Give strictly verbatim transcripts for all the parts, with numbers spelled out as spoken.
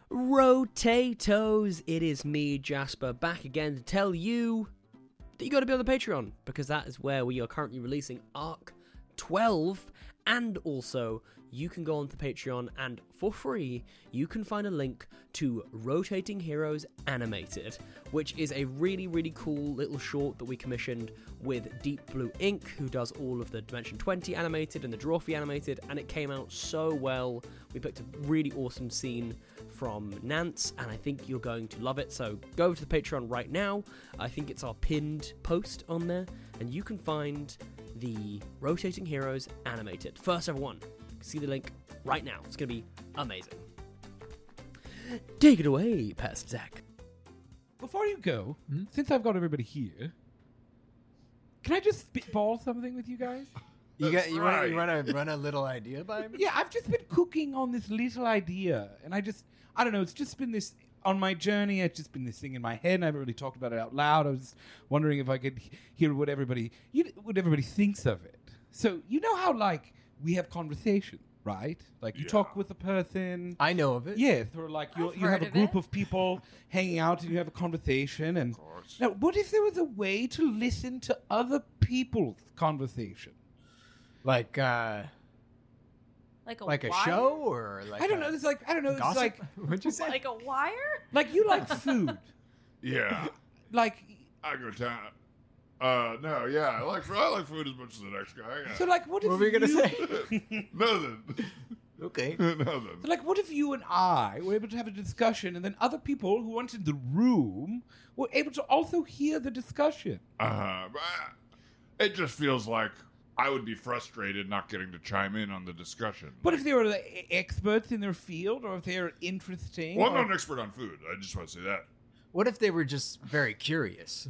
Rotatoes, it is me, Jasper, back again to tell you that you got to be on the Patreon, because that is where we are currently releasing Arc twelve, and also you can go onto the Patreon and for free you can find a link to Rotating Heroes Animated, which is a really really cool little short that we commissioned with Deep Blue Ink, who does all of the Dimension twenty animated and the Drawfee animated, and it came out so well. We picked a really awesome scene from Nance, and I think you're going to love it, so go to the Patreon right now. I think it's our pinned post on there, and you can find the Rotating Heroes Animated first ever one. See the link right now. It's going to be amazing. Take it away, Pastor Zach. Before you go, hmm? since I've got everybody here, can I just spitball something with you guys? You got you right. want to run a little idea by me? Yeah, I've just been cooking on this little idea, and I just I don't know. It's just been this on my journey. It's just been this thing in my head, and I haven't really talked about it out loud. I was just wondering if I could hear what everybody you, what everybody thinks of it. So you know how like we have conversation, right? Like you Yeah. talk with a person. I know of it. Yes, or like you I've you have heard a of group it. of people hanging out and you have a conversation. And Of course. now, what if there was a way to listen to other people's conversation? Like uh, Like a like a wire? show or like I don't a know. It's like I don't know. It's gossip? like What'd you say? Like a wire? like you like food. Yeah, Like I go down. Uh, no, yeah, I like I like food as much as the next guy. Yeah. so, like what if What were you gonna you- say? Nothing. Okay. Nothing. So, like, what if you and I were able to have a discussion, and then other people who weren't in the room were able to also hear the discussion? Uh, it just feels like I would be frustrated not getting to chime in on the discussion. But if they were like, experts in their field, or if they are interesting, Well, I'm or- not an expert on food. I just want to say that. What if they were just very curious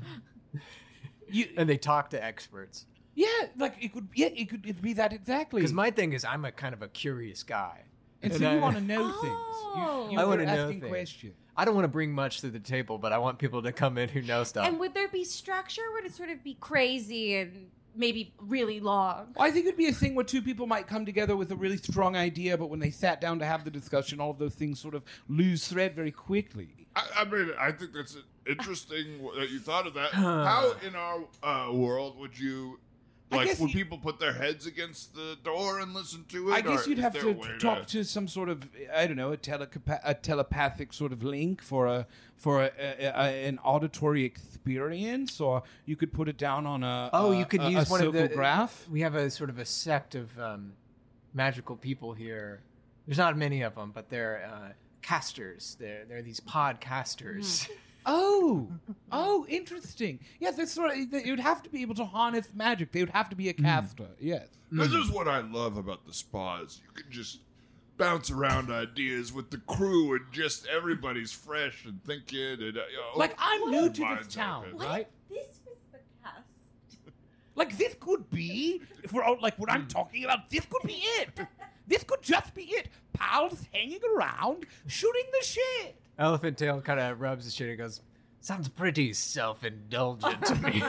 you, and they talk to experts? yeah, like it could, yeah, it could it'd be that exactly. Because my thing is, I'm a kind of a curious guy. and so and you I- want to know Oh. things. You, you I were wanna know asking things. questions. I don't want to bring much to the table, but I want people to come in who know stuff. And would there be structure? Would it sort of be crazy and maybe really long? I think it'd be a thing where two people might come together with a really strong idea, but when they sat down to have the discussion, all of those things sort of lose thread very quickly. I, I mean, I think that's interesting that you thought of that. How in our uh, world would you, I like, guess would you- people put their heads against the door and listen to it? I guess or you'd is have there to a way talk to some sort of, I don't know, a, telecapa- a telepathic sort of link for a for a, a, a, an auditory experience, or you could put it down on a oh, a- you could a, use a one of the graph. We have a sort of a sect of um, magical people here. There's not many of them, but they're uh, casters. They're they're these podcasters. Oh, oh, interesting. Yeah, this sort of, they would have to be able to harness magic. They would have to be a caster. Yes. This is what I love about the spas. You can just bounce around ideas with the crew, and just everybody's fresh and thinking. And, uh, you know, Like I'm new to minds this town, open. right? This was the cast. Like this could be, if we're all, like what I'm talking about, this could be it. This could just be it. Pals hanging around, shooting the shit. Elephant Tail kind of rubs his chin and goes, "Sounds pretty self-indulgent to me."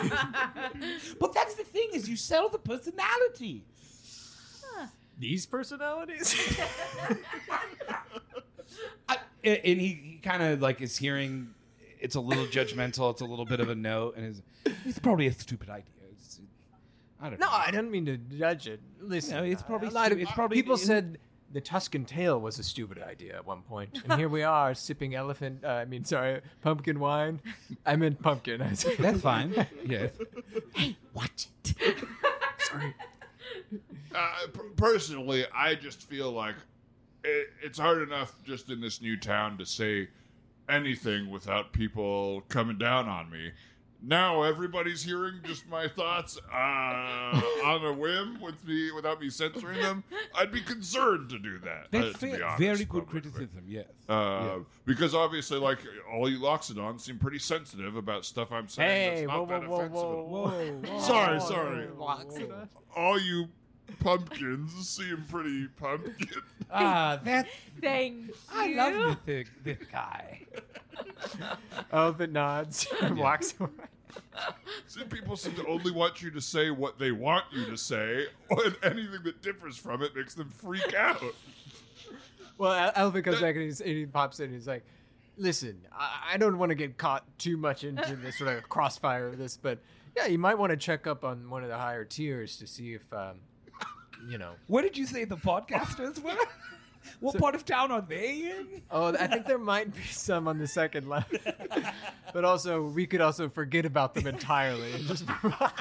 But that's the thing, is you sell the personality. These personalities? I, and he, he kind of like is hearing, it's a little judgmental, it's a little bit of a no, and is it's probably a stupid idea. It's, I don't No, know. I don't mean to judge it. Listen, No, it's probably a lot of- stu- it's probably- people said the Tuscan tail was a stupid idea at one point, and here we are sipping elephant. Uh, I mean, sorry, pumpkin wine. I meant pumpkin. I said- That's fine. Yes. Hey, watch it. Sorry. Uh, p- personally, I just feel like it, it's hard enough just in this new town to say anything without people coming down on me. Now everybody's hearing just my thoughts uh, on a whim with me without me censoring them. I'd be concerned to do that. uh, That's to be fair. honest, Very good publicly. criticism, yes. Uh, Yes. Because obviously, like, all you Loxodons seem pretty sensitive about stuff I'm saying Hey, that's whoa, not whoa, that whoa, offensive. whoa, whoa, whoa. Sorry, whoa, sorry. Loxodon? All you pumpkins seem pretty pumpkin. Ah, that's, Thank you. I love this, this guy. Elephant nods and walks away. See, people seem to only want you to say what they want you to say, and anything that differs from it makes them freak out. Well, Elvin comes back and, he's, and he pops in and he's like, listen, I, I don't want to get caught too much into this sort of crossfire of this, but yeah, you might want to check up on one of the higher tiers to see if, um, you know. What did you say the podcasters were? What So- part of town are they in? Oh, I think there might be some on the second level. But also, we could also forget about them entirely and just.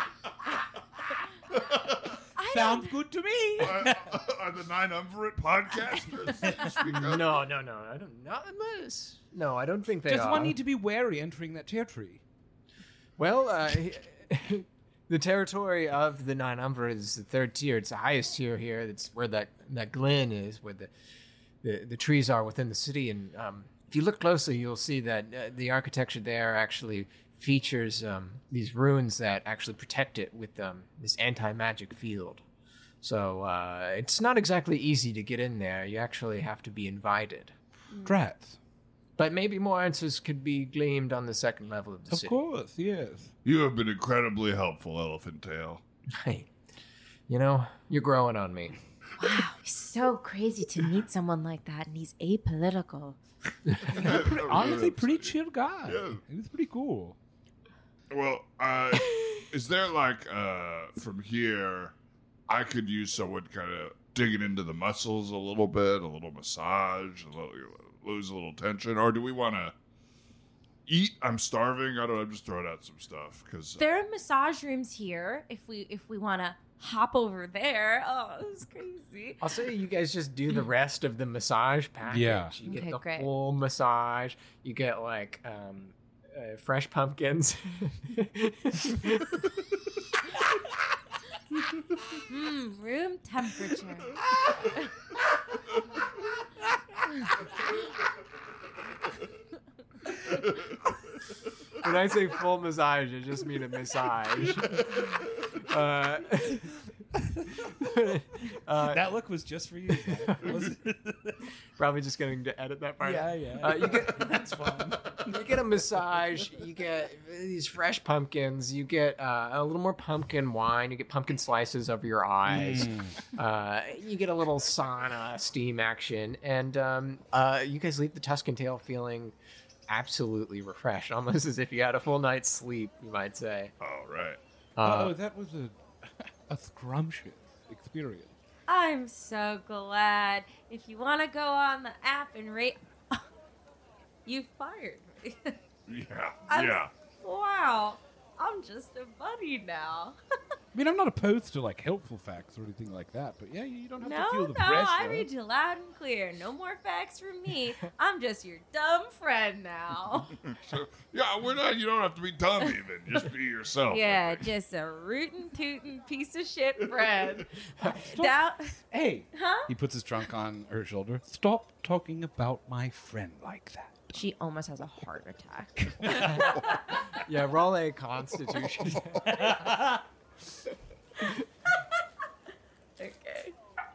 I Sounds good to me. Are, are the nine umvirate podcasters? that you speak of? No, no, no. I don't. Not unless. No, I don't think they Does are. one need to be wary entering that territory? Well, uh, the territory of the Nine Umber is the third tier. It's the highest tier here. That's where that, that glen is, where the, the the trees are within the city. And um, if you look closely, you'll see that uh, the architecture there actually features um, these ruins that actually protect it with um, this anti-magic field. So uh, it's not exactly easy to get in there. You actually have to be invited. Drats. But maybe more answers could be gleaned on the second level of the Of city. course, yes. You have been incredibly helpful, Elephant Tail. Hey, you know, you're growing on me. Wow, it's so crazy to meet someone like that, and he's apolitical. Honestly, pretty chill guy. Yeah. He was pretty cool. Well, uh, is there like uh, from here? I could use someone kind of digging into the muscles a little bit, a little massage, a little, lose a little tension, or do we want to eat? I'm starving. I don't know. I'm just throwing out some stuff because There are massage rooms here. If we if we want to hop over there, oh, this is crazy. I'll say you guys just do the rest of the massage package. Yeah. You get Okay, the great. full massage. You get like um, uh, fresh pumpkins. Hmm, room temperature. When I say full massage, I just mean a massage. Uh, uh, That look was just for you. Was it? probably just going to edit that part. yeah, yeah. Uh, you get That's fine. you get a massage. You get these fresh pumpkins. You get uh, a little more pumpkin wine. You get pumpkin slices over your eyes. Mm. Uh, you get a little sauna steam action, and um, uh, you guys leave the Tuscan Tail feeling absolutely refreshed, almost as if you had a full night's sleep. You might say. all right. Uh, oh, that was a a scrumptious experience. I'm so glad. If you want to go on the app and rate, you fired me. Yeah, I'm- yeah. Wow, I'm just a buddy now. I mean, I'm not opposed to like helpful facts or anything like that, but yeah, you don't have No, to feel no, the pressure. I read you loud and clear. No more facts from me. I'm just your dumb friend now. So, yeah, we're not. You don't have to be dumb even. Just be yourself. I Yeah, think. just a rootin' tootin' piece of shit friend. Down, Hey, huh? he puts his trunk on her shoulder. Stop talking about my friend like that. She almost has a heart attack. yeah, roll a Constitution. Okay.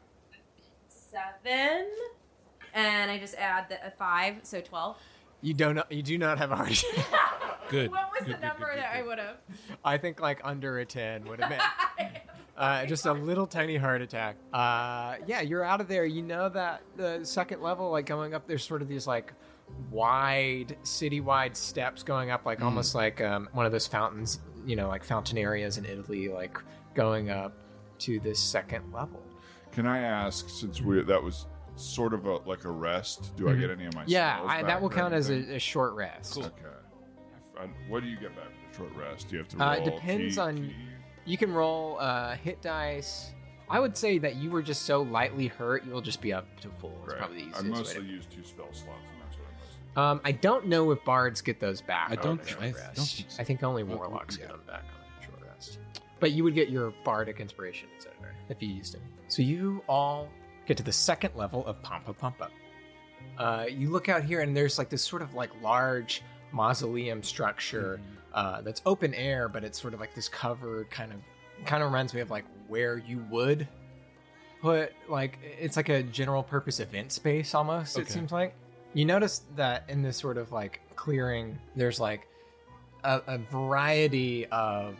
Seven. And I just add the, a five, so twelve. you don't. You do not have a heart attack. Good. What was Good, the good, number good, good, that I good. would have? I think like under a ten would have been. Uh, just a little tiny heart attack. Uh, yeah, you're out of there. You know that the second level, like going up, there's sort of these like wide, city-wide steps going up, like almost like um, one of those fountains, you know, like fountain areas in Italy, like going up to this second level. Can I ask, since we that was sort of a like a rest, do I get any of my Mm-hmm. Yeah, spells I, back that will or count as anything? a, a short rest. Okay. I- what do you get back for short rest? Do you have to Uh, roll? it depends key, on- key? You can roll uh, hit dice. I would say that you were just so lightly hurt, you'll just be up to full. It's Right. probably the I easiest way mostly to- use two spell slots, and that's what I mostly. Um, I don't know if bards get those back. I on don't a thi- short I rest. don't think so. I think only Oh, warlocks yeah. get them back on a short rest. But you would get your bardic inspiration, et cetera, if you used it. So you all get to the second level of Pampa Pampa. Uh, you look out here, and there's like this sort of like large mausoleum structure uh, that's open air, but it's sort of like this covered kind of kind of reminds me of like where you would put like it's like a general purpose event space almost. It Okay. seems like you notice that in this sort of like clearing, there's like a, a variety of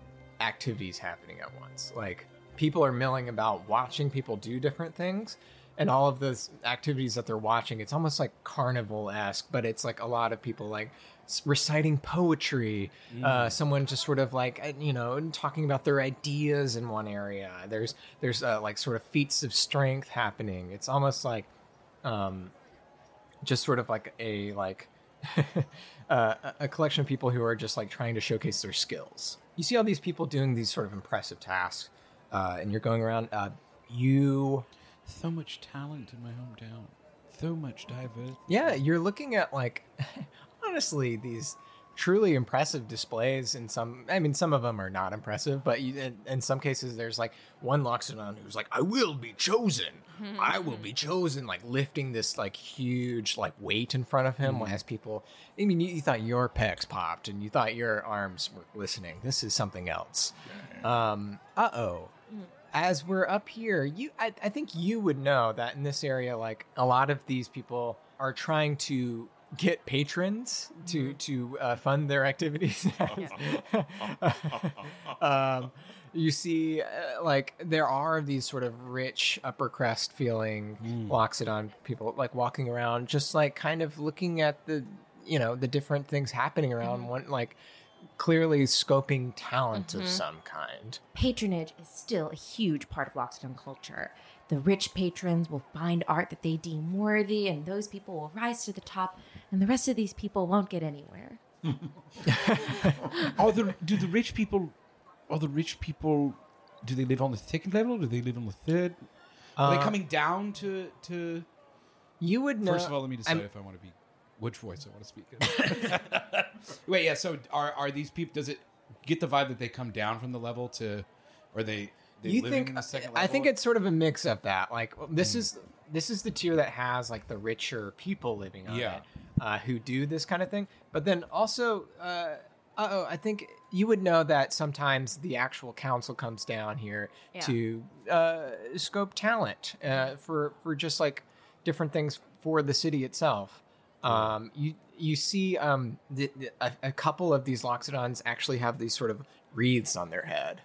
activities happening at once. Like people are milling about, watching people do different things, and all of those activities that they're watching, it's almost like carnival-esque, but it's like a lot of people like s- reciting poetry, uh, someone just sort of like, uh, you know, talking about their ideas in one area. There's, there's uh, like sort of feats of strength happening. It's almost like, um, just sort of like a, like, uh, a- a collection of people who are just like trying to showcase their skills. You see all these people doing these sort of impressive tasks, uh, and you're going around, uh, you... So much talent in my hometown. So much diversity. Yeah, you're looking at like honestly these truly impressive displays. In some, I mean, some of them are not impressive, but you, in, in some cases, there's like one Loxodon who's like, "I will be chosen. I will be chosen," like lifting this like huge like weight in front of him. As people, I mean, you, you thought your pecs popped and you thought your arms were glistening. This is something else. Um, uh oh. As we're up here, you I, I think you would know that in this area, like a lot of these people are trying to get patrons to to uh, fund their activities. um, you see, uh, like there are these sort of rich upper crust feeling Mm. Loxodon people, like walking around, just like kind of looking at the you know the different things happening around. One like. Clearly scoping talent of some kind. Patronage is still a huge part of Loxodon culture. The rich patrons will find art that they deem worthy, and those people will rise to the top, and the rest of these people won't get anywhere. Are the do the rich people? Are the rich people? Do they live on the second level? Or do they live on the third? Are Uh, they coming down to to? You would know. First of all, let me decide I'm- if I want to be which voice I want to speak in. Wait, yeah. So are are these people? Does it get the vibe that they come down from the level to, or they they you living think in the second level? I think it's sort of a mix of that. Like this is this is the tier that has like the richer people living on Yeah. it, uh, who do this kind of thing. But then also, uh oh, I think you would know that sometimes the actual council comes down here Yeah. to uh, scope talent uh, for for just like different things for the city itself. Um, you you see um, the, the, a, a couple of these Loxodons actually have these sort of wreaths on their head.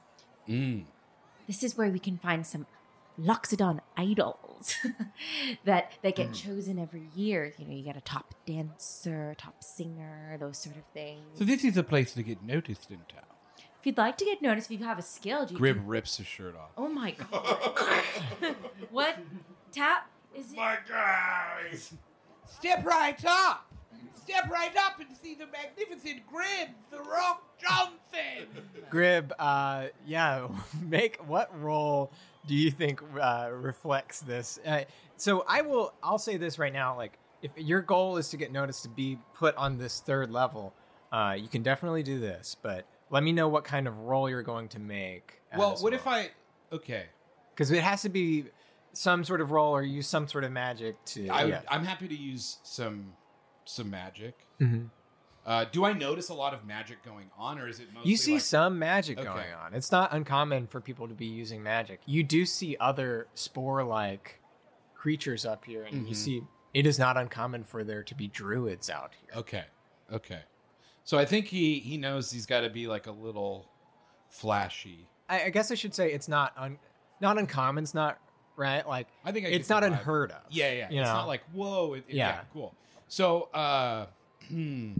Mm. This is where we can find some Loxodon idols that that get chosen every year. You know, you get a top dancer, top singer, those sort of things. So this is a place to get noticed in town. If you'd like to get noticed, if you have a skill, you Grib can- rips his shirt off. Oh my god! What tap is it? My guys! Step right up. Step right up and see the magnificent Grib, the Rock Johnson. Grib, uh, yeah, make what role do you think uh, reflects this? Uh, so I will, I'll say this right now. Like, if your goal is to get noticed to be put on this third level, uh, you can definitely do this. But let me know what kind of role you're going to make. Well, what if I? Okay, Because it has to be some sort of role or use some sort of magic to. I would, yeah. I'm happy to use some some magic. Mhm. Uh, do I notice a lot of magic going on, or is it mostly You see like, some magic Okay. going on. It's not uncommon for people to be using magic. You do see other spore-like creatures up here, and you Mhm. see it is not uncommon for there to be druids out here. Okay, okay. So I think he he knows he's got to be like a little flashy. I, I guess I should say it's not un, not uncommon. It's not right. Like I think I it's get not the vibe. unheard of. Yeah, yeah. You it's know? not like whoa. It, it- yeah. Yeah. cool. So uh, hmm,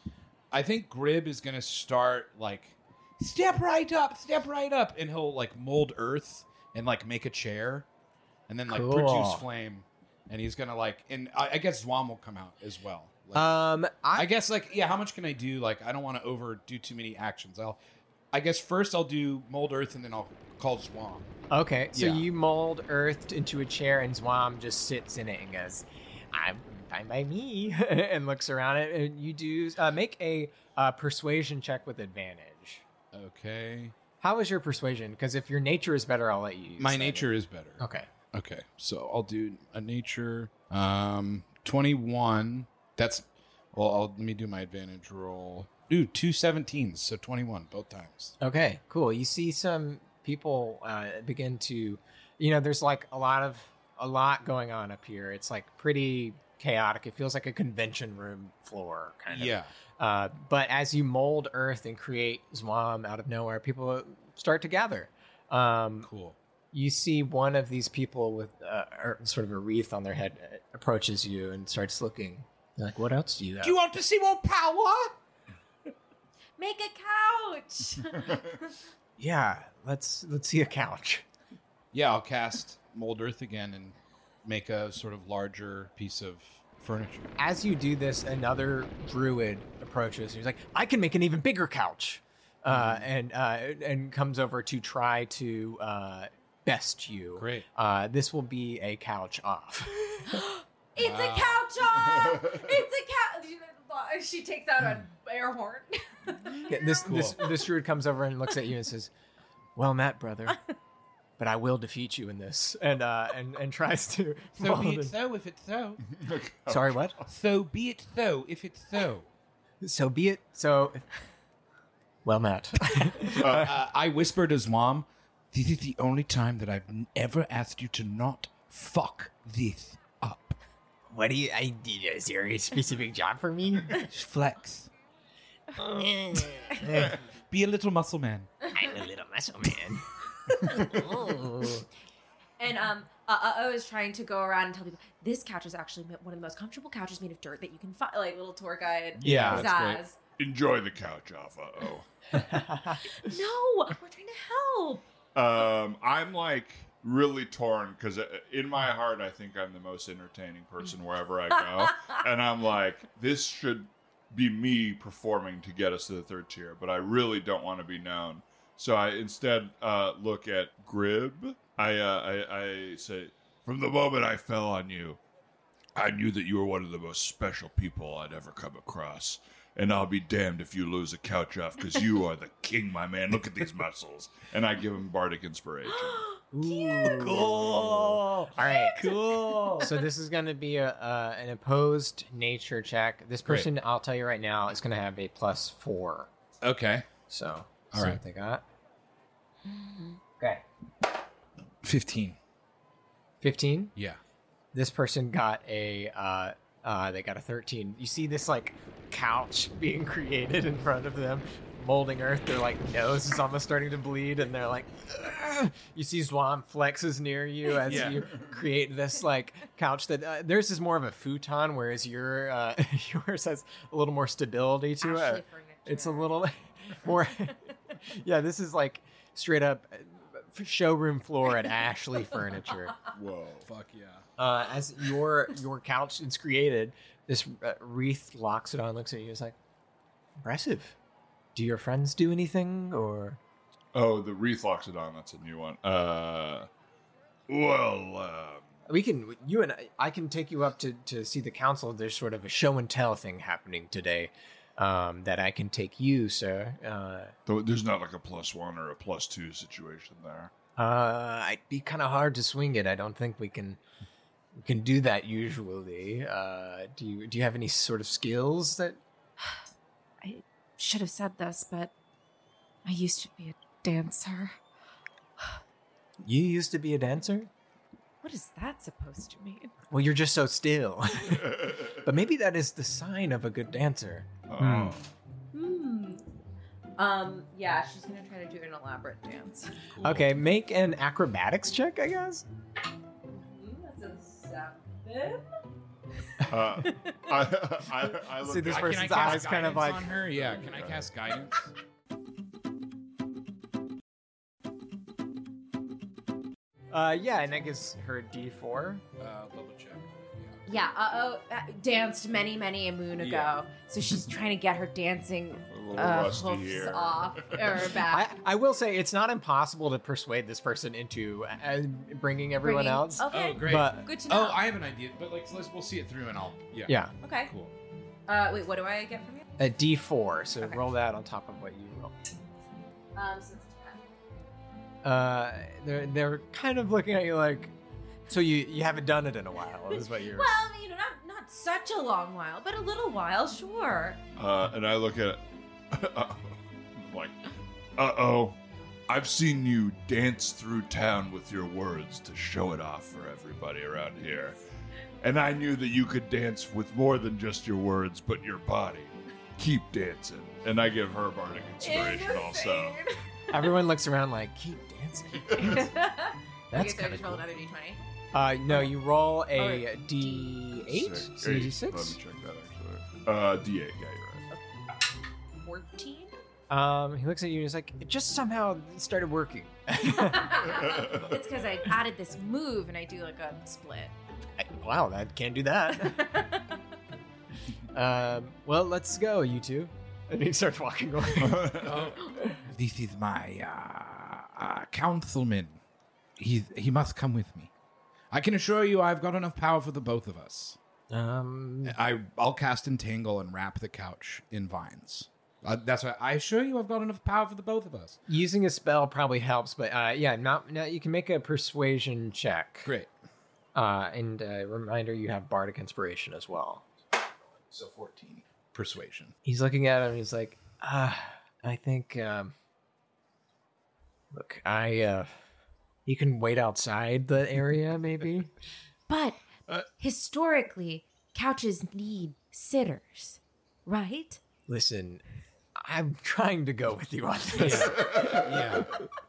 I think Grib is gonna start like step right up, step right up, and he'll like mold earth and like make a chair, and then like Cool. produce flame, and he's gonna like, and I, I guess Zwam will come out as well. Like, Um, I I, guess like yeah, how much can I do? Like I don't want to overdo too many actions. I'll I guess first I'll do mold earth and then I'll call Zwam. okay. So Yeah. you mold earth into a chair, and Zwam just sits in it and goes, "I'm fine by me," and looks around it. And you do uh, make a uh, persuasion check with advantage. Okay. How is your persuasion? Because if your nature is better, I'll let you use My that. nature is better. Okay. Okay. So I'll do a nature um twenty-one. That's well, I'll let me do my advantage roll. Ooh, two seventeens, so twenty-one both times. Okay, cool. You see some people uh, begin to, you know, there's like a lot of, a lot going on up here. It's like pretty chaotic. It feels like a convention room floor kind of. Yeah. Uh, but as you mold earth and create Zwam out of nowhere, people start to gather. Um, Cool. you see one of these people with uh, or sort of a wreath on their head uh, approaches you and starts looking. You're like, what else do you have? Do you want to see more power? Make a couch. Yeah, let's let's see a couch. Yeah, I'll cast Mold Earth again and make a sort of larger piece of furniture. As you do this, another druid approaches. He's like, I can make an even bigger couch, uh, and uh, and comes over to try to uh, best you. Great. Uh, this will be a couch off. It's Wow. a couch off. It's a couch. She takes out an air horn. Yeah, this, Cool. this this druid comes over and looks at you and says, "Well met, brother, but I will defeat you in this." And uh, and and tries to. So fall be in- it so if it's so. Sorry, what? So be it so if it's so. So be it. So, well met. Uh, I whispered to Zwam, this is the only time that I've n- ever asked you to not fuck this up. What do you? I is there a specific job for me? Flex. Be a little muscle man. I'm a little muscle man. And um, uh, uh, I was trying to go around and tell people this couch is actually one of the most comfortable couches made of dirt that you can find. Like little tour guide. Yeah, that's great. pizzazz. Enjoy the couch off. Uh-oh. No, we're trying to help. Um, I'm like really torn because in my heart, I think I'm the most entertaining person wherever I go, and I'm like, this should be me performing to get us to the third tier, but I really don't want to be known. So I instead uh, look at Grib. I, uh, I I say, from the moment I fell on you, I knew that you were one of the most special people I'd ever come across. And I'll be damned if you lose a couch off, because you are the king, my man. Look at these muscles. And I give him bardic inspiration. Ooh, cool. All right, cool. So this is going to be a uh, an opposed nature check. This Great. person, I'll tell you right now, is going to have a plus four. Okay. So, All see right. what they got. Okay, fifteen. fifteen. Yeah. This person got a uh, uh, they got a thirteen. You see this like couch being created in front of them, molding earth. Their like nose is almost starting to bleed, and they're like, "Ugh." You see Swamp flexes near you as Yeah. you create this like couch. That uh, theirs is more of a futon, whereas your uh, yours has a little more stability to Ashley it. furniture. It's a little more. Yeah, this is like straight up uh, showroom floor at Ashley Furniture. Whoa. Fuck yeah. Uh, as your your couch is created, this uh, wreath locks it on, looks at you, is like, impressive. Do your friends do anything, or? Oh, the wreath locks it on. That's a new one. Uh, well, um, We can, you and I, I can take you up to, to see the council. There's sort of a show and tell thing happening today um, that I can take you, sir. Uh, though there's not like a plus one or a plus two situation there. uh, it'd be kind of hard to swing it. I don't think we can we can do that usually. Uh, do you do you have any sort of skills that? I should have said this, but I used to be a dancer. You used to be a dancer? What is that supposed to mean? Well, you're just so still. But maybe that is the sign of a good dancer. Oh. Hmm. Um. Yeah, she's gonna try to do an elaborate dance. Okay, make an acrobatics check, I guess. That's a seven. Uh, I, I, I look See, this at- Can I person's cast eyes kind of guidance like- on her? Yeah. Can I cast guidance? Uh, yeah, and that gives her a D four. Uh, double check. Yeah, uh, oh, uh, danced many, many a moon ago. Yeah. So she's trying to get her dancing a little uh, rusty hoofs here. off or I, back. I will say it's not impossible to persuade this person into uh, bringing everyone Bringing- else. Okay. Oh, great. But Good to know. Oh, I have an idea, but like, so let's we'll see it through, and I'll. Yeah. yeah, Okay. Cool. Uh, wait. What do I get from you? a D four. So Okay. roll that on top of what you roll. Um. So it's ten. Uh, they're they're kind of looking at you like, so you you haven't done it in a while, is what you're. Well, you know, not not such a long while, but a little while, sure. Uh, and I look at it like, uh-oh. I've seen you dance through town with your words to show it off for everybody around here. And I knew that you could dance with more than just your words, but your body. Keep dancing. And I give her bardic inspiration also. Everyone looks around like, keep dancing. Keep dancing. That's guess I kind just of roll cool. another d twenty. Uh, no, you roll a Okay. D eight, Six. so you do Eight. six. Let me check that actually. Uh, D eight. Yeah, you're right. Fourteen. Um, he looks at you and he's like, it just somehow started working. It's because I added this move and I do like a split. Wow, that can't do that. um, well, let's go, you two. And he starts walking away. This is my uh, uh, councilman. He he must come with me. I can assure you, I've got enough power for the both of us. um, I I'll cast entangle and wrap the couch in vines. Uh, that's why I assure you, I've got enough power for the both of us. using a spell probably helps, but uh, yeah, not, not you can make a persuasion check. Great. Uh, and uh, reminder, you have bardic inspiration as well. So fourteen persuasion. He's looking at him and he's like, ah, I think, um, look, I, uh, you can wait outside the area, maybe? But Uh, historically, couches need sitters, right? Listen, I'm trying to go with you on this. Yeah.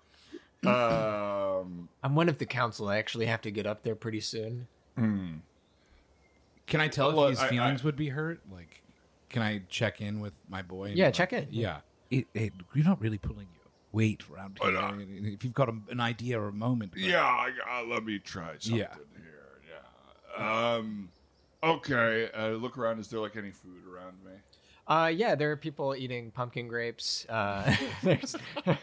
um, I'm one of the council. I actually have to get up there pretty soon. hmm. Can I tell Well, if his I- feelings I- would be hurt? Like, can I check in with my boy? and Yeah, be like, check in. Yeah. It, it, you're not really pulling your weight around Oh, here. no. If you've got a, an idea or a moment. but- Yeah, I, uh, let me try something Yeah. here. Yeah. Um. Okay. Uh, look around. Is there like any food around me? Uh, yeah, there are people eating pumpkin grapes. Uh, there's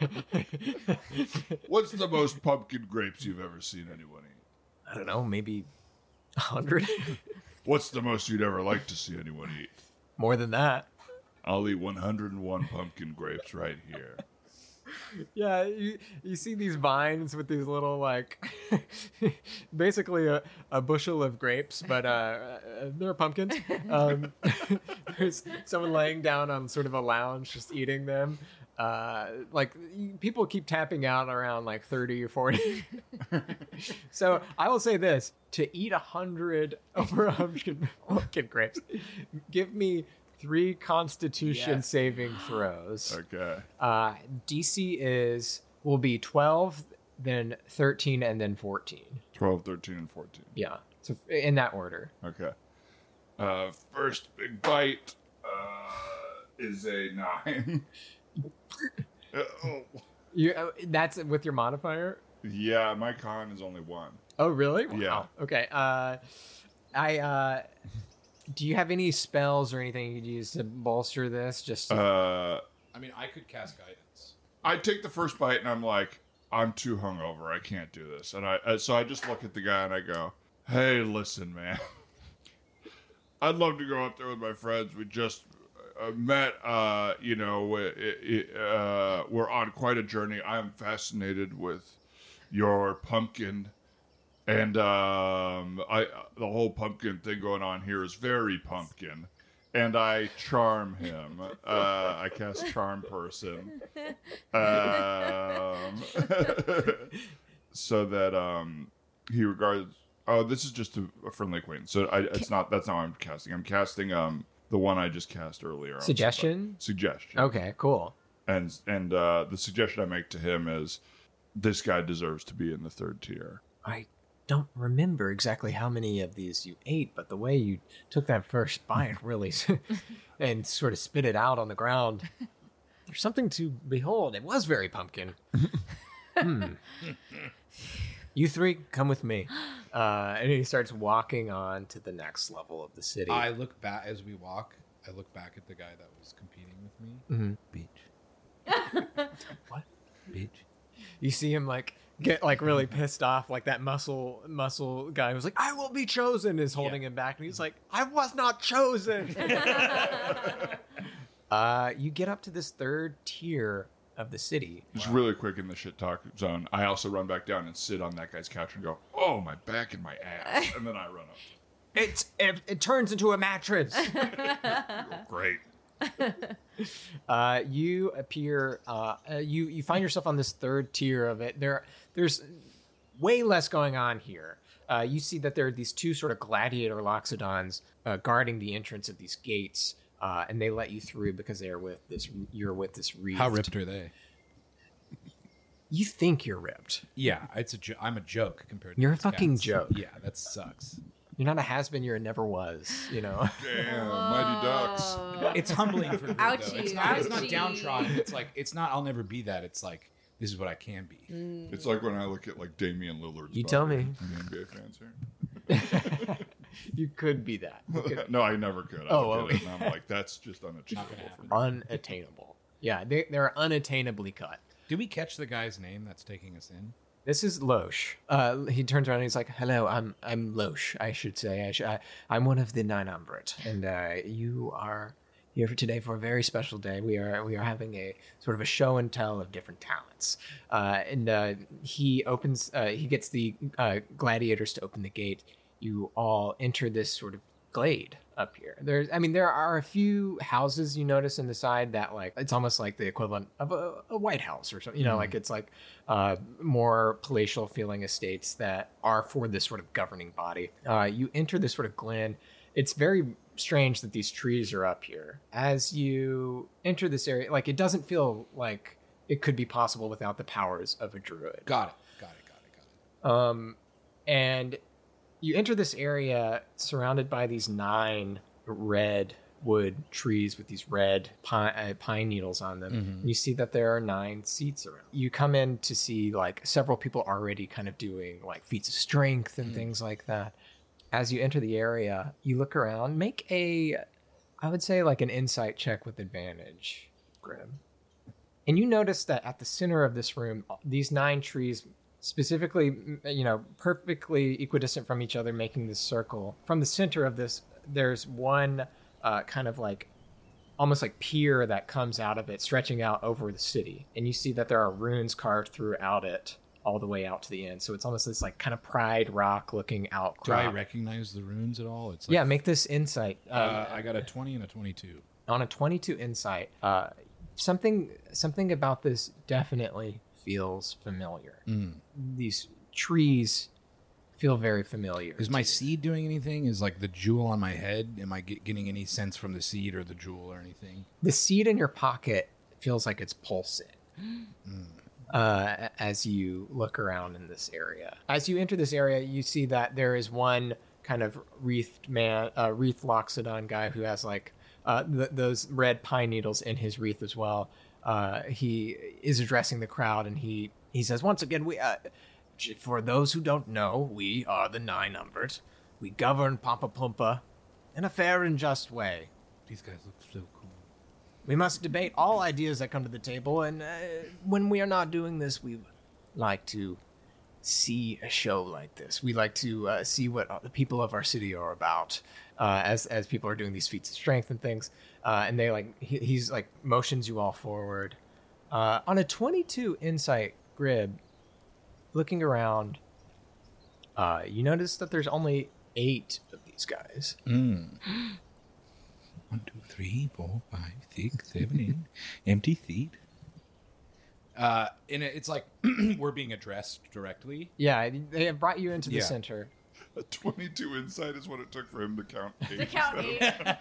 What's the most pumpkin grapes you've ever seen anyone eat? I don't know, maybe a hundred, What's the most you'd ever like to see anyone eat? more than that. I'll eat one hundred one pumpkin grapes right here. Yeah, you, you see these vines with these little, like, basically a, a bushel of grapes, but uh, uh, they're pumpkins. Um, there's someone laying down on sort of a lounge just eating them. Uh, like, y- people keep tapping out around like thirty or forty. So I will say this, to eat a hundred over a hundred pumpkin grapes, give me three constitution Yes. saving throws. Okay. Uh, D C is will be twelve, then thirteen, and then fourteen. twelve, thirteen, and fourteen. Yeah, so in that order. Okay. Uh, first big bite uh, is a nine. Uh, oh. You uh, that's with your modifier. Yeah, my con is only one. Oh, really? Wow. Yeah. Okay. Uh, I uh, do you have any spells or anything you could use to bolster this? Just to- Uh, I mean, I could cast guidance. I take the first bite and I'm like, I'm too hungover. I can't do this. And I uh, so I just look at the guy and I go, Hey, listen, man. I'd love to go up there with my friends. We just uh, met. Uh, you know, it, it, uh, we're on quite a journey. I am fascinated with your pumpkin, and um, I the whole pumpkin thing going on here is very pumpkin. And I charm him. Uh, I cast Charm Person, um, so that um, he regards. Oh, this is just a, a friendly acquaintance. So I, it's not. That's not what I'm casting. I'm casting um the one I just cast earlier. on Suggestion? somebody. Suggestion. Okay, cool. And and uh, the suggestion I make to him is, this guy deserves to be in the third tier. I don't remember exactly how many of these you ate, but the way you took that first bite really and sort of spit it out on the ground, there's something to behold. It was very pumpkin. Hmm. You three, come with me. Uh, and he starts walking on to the next level of the city. I look back as we walk. I look back at the guy that was competing with me. Mhm. Bitch. What? Bitch. You see him like get like really pissed off, like that muscle muscle guy who's like, "I will be chosen," is holding Yeah. him back, and he's like, "I was not chosen." uh, you get up to this third tier of the city. Just really quick in the shit talk zone, I also run back down and sit on that guy's couch and go, "Oh, my back and my ass," and then I run up. It's it, it turns into a mattress. Great. Uh, you appear. Uh, uh, you you find yourself on this third tier of it. There, there's way less going on here. Uh, you see that there are these two sort of gladiator loxodons uh, guarding the entrance of these gates, uh, and they let you through because they are with this. You're with this wreath. How ripped are they? you think you're ripped. Yeah, it's a jo- I'm a joke compared to You're a these fucking cats. joke. Yeah, that sucks. You're not a has-been, you're a never was, you know? Damn, mighty ducks. It's humbling for me, though. Ouchie, It's not, it's not ouchie. downtrodden. It's like, it's not, I'll never be that. It's like, this is what I can be. It's like when I look at like Damian Lillard's You tell body. me. Any N B A fans here? You could be that. You could- No, I never could. I Oh, look oh. at it and I'm like, that's just unachievable for me. unattainable. Yeah, they, they're unattainably cut. Did we catch the guy's name that's taking us in? This is Loesch. Uh, he turns around and he's like, "Hello, I'm I'm Loesch. I should say. I sh- I, I'm one of the Nine Umbret, and uh, you are here for today for a very special day. We are we are having a sort of a show and tell of different talents." Uh, and uh, he opens. Uh, he gets the uh, gladiators to open the gate. You all enter this sort of glade up here. There's, I mean, there are a few houses you notice in the side that like it's almost like the equivalent of a, a White House or something. You know, like it's like uh, more palatial feeling estates that are for this sort of governing body. Uh, you enter this sort of glen. It's very strange that these trees are up here. As you enter this area, like it doesn't feel like it could be possible without the powers of a druid. Got it. Got it. Got it. Got it. Um, and you enter this area surrounded by these nine red wood trees with these red pine, uh, pine needles on them. Mhm. You see that there are nine seats around. You come in to see like several people already kind of doing like feats of strength and Mm. things like that. As you enter the area, you look around, make a, I would say like an insight check with advantage, Grim. And you notice that at the center of this room, these nine trees specifically, m- you know, perfectly equidistant from each other, making this circle. From the center of this, there's one uh, kind of like almost like pier that comes out of it, stretching out over the city. And you see that there are runes carved throughout it all the way out to the end. So it's almost this like kind of pride rock looking out. Do I recognize the runes at all? It's like, Yeah, make this insight. Uh, Uh, I got a twenty and a twenty-two. on a twenty-two insight, uh, something something about this definitely feels familiar. Mm. These trees feel very familiar. Is my seed doing anything? Is like the jewel on my head? Am I get, getting any sense from the seed or the jewel or anything? The seed in your pocket feels like it's pulsing. Uh, as you look around in this area, as you enter this area, you see that there is one kind of wreathed man, uh, wreath Loxodon guy who has like uh, th- those red pine needles in his wreath as well. Uh, he is addressing the crowd, and he he says, "Once again, we uh, j- for those who don't know, we are the Nine Umbret. We govern Pampapumpa in a fair and just way. These guys look so cool. We must debate all ideas that come to the table, and uh, when we are not doing this, we like to see a show like this. We like to uh, see what the people of our city are about, uh, as as people are doing these feats of strength and things. Uh, and they like he, he's like motions you all forward. Uh, on a twenty-two insight, Grib, looking around, uh, you notice that there's only eight of these guys. Mm. One, two, three, four, five, six, seven, eight. Empty seat. Uh, and it- it's like we're being addressed directly. Yeah, they have brought you into the Yeah. center. A twenty-two insight is what it took for him to count eight. To count instead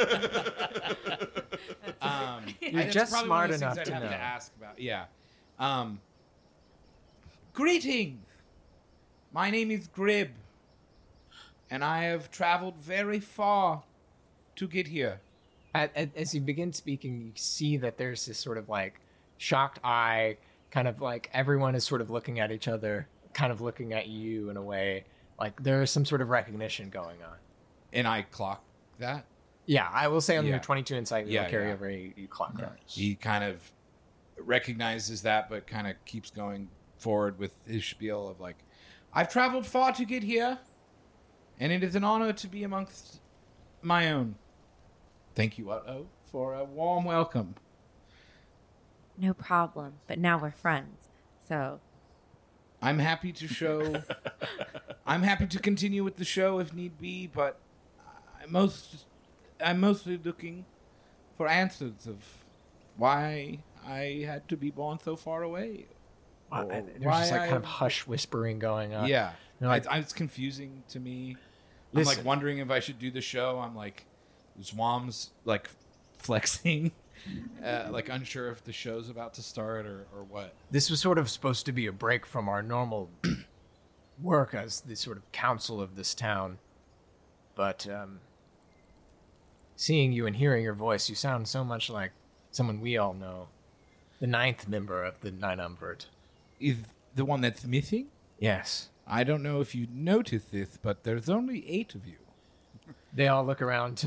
eight. Um, You're that's just probably smart one of those enough things to I'd have know. to ask about. Yeah. Um, greetings. My name is Grib, and I have traveled very far to get here. At, at, as you begin speaking, you see that there's this sort of like shocked eye, kind of like everyone is sort of looking at each other, kind of looking at you in a way. Like there is some sort of recognition going on. And I clock that. Yeah, I will say on Yeah. your twenty-two insight, you Yeah, carry yeah. over, you, you clock that. He kind of recognizes that, but kind of keeps going forward with his spiel of like, I've traveled far to get here, and it is an honor to be amongst my own. Thank you, Uh-oh, for a warm welcome. No problem. But now we're friends. So I'm happy to show. I'm happy to continue with the show if need be, but I most, I'm mostly looking for answers of why I had to be born so far away. Wow, Or and there's why just like kind of I- hush whispering going on. Yeah, You're like- it's, it's confusing to me. I'm Listen. like wondering if I should do the show. I'm like, Zwam's like flexing uh, like unsure if the show's about to start or, or what. This was sort of supposed to be a break from our normal work as the sort of council of this town. But um, seeing you and hearing your voice, you sound so much like someone we all know. The ninth member of the Nine Umvert. Is the one that's missing? Yes. I don't know if you noticed this, but there's only eight of you. They all look around.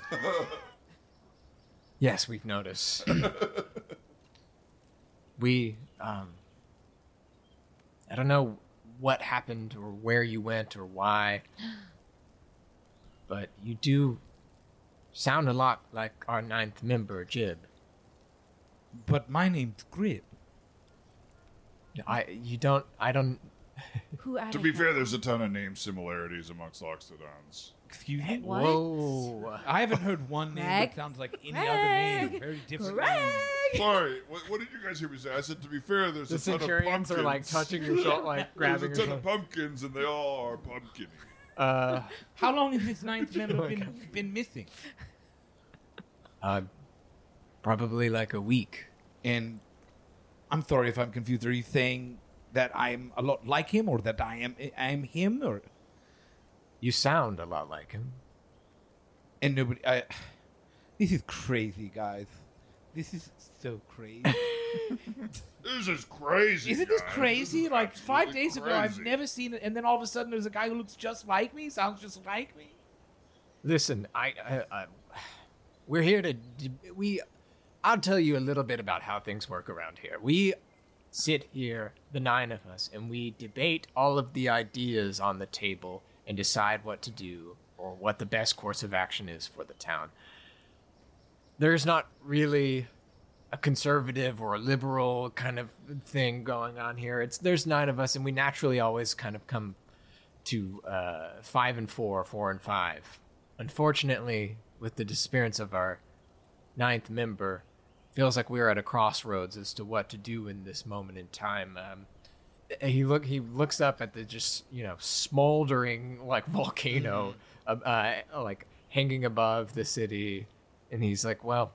Yes, we've noticed. we, um, I don't know what happened or where you went or why, but you do sound a lot like our ninth member, Jib. But my name's Grib. I, you don't, I don't. Who added To be that? fair, there's a ton of name similarities amongst Loxodons. Excuse me? What? Whoa. I haven't heard one name Greg? that sounds like any other name. Greg? Very different Greg? name. Sorry, what, what did you guys hear me say? I said, to be fair, there's The a ton of Centurions pumpkins. are like touching your shoulder, like grabbing There's your a ton of shoulder. pumpkins, and they all are pumpkin. Uh, How long has this ninth member been, been missing? uh, probably like a week. And I'm sorry if I'm confused. Are you saying that I'm a lot like him, or that I am I am him, or You sound a lot like him. and nobody? I, this is crazy, guys. This is so crazy. This is crazy. Isn't this guys. crazy? is Like five absolutely days ago, I've crazy. never seen it, and then all of a sudden, there's a guy who looks just like me, sounds just like me. Listen, I, I, I we're here to d- we. I'll tell you a little bit about how things work around here. We sit here, the nine of us, and we debate all of the ideas on the table and decide what to do or what the best course of action is for the town. There's not really a conservative or a liberal kind of thing going on here. It's there's nine of us, and we naturally always kind of come to uh, five and four, four and five. Unfortunately, with the disappearance of our ninth member, feels like we're at a crossroads as to what to do in this moment in time. Um, he look he looks up at the just you know smoldering like volcano, uh, uh, like hanging above the city, and he's like, "Well,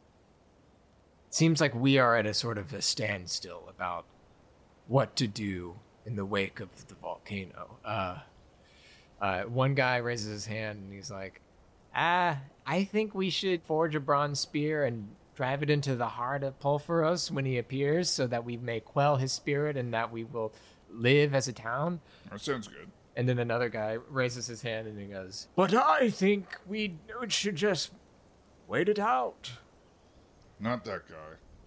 it seems like we are at a sort of a standstill about what to do in the wake of the volcano." Uh, uh, one guy raises his hand and he's like, "Ah, I think we should forge a bronze spear and drive it into the heart of Pulphoros when he appears, so that we may quell his spirit and that we will live as a town." That sounds good. And then another guy raises his hand and he goes, "But I think we should just wait it out." Not that guy.